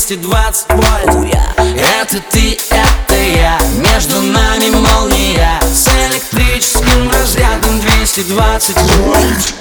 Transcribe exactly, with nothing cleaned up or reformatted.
двести двадцать вольт. Это ты, это я, между нами молния с электрическим разрядом двести двадцать вольт.